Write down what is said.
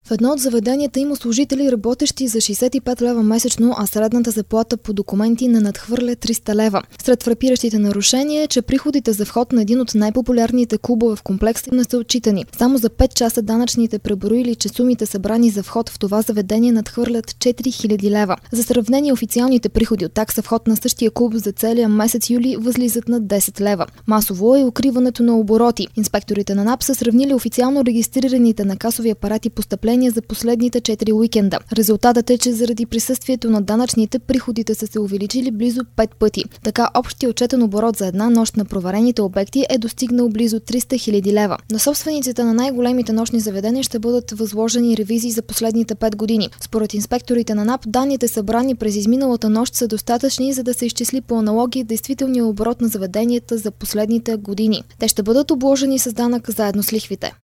В едно от заведенията има служители, работещи за 65 лева месечно, а средната заплата по документи не надхвърля 300 лева. Сред фрапиращите нарушения е, че приходите за вход на един от най-популярните клубове в комплекса не са отчитани. Само за 5 часа данъчните преброили, че сумите събрани за вход в това заведение надхвърлят 4000 лева. За сравнение, официалните приходи от такса вход на същия клуб за целия месец юли възлизат на 10 лева. Масово е укриването на обороти. Инспекторите на НАП са сравнили официално регистрираните на касови апарати постъпления за последните 4 уикенда. Резултатът е, че заради присъствието на данъчните приходите са се увеличили близо 5 пъти. Така общия отчетен оборот за една нощ на проверените обекти е достигнал близо 300 000 лева. На собствениците на най-големите нощни заведения ще бъдат възложени ревизии за последните 5 години. Според инспекторите на НАП, данните събрани през изминалата нощ са достатъчни, за да се изчисли по аналогия действителния оборот на заведенията за последните години. Те ще бъдат обложени с данък заедно с лихвите.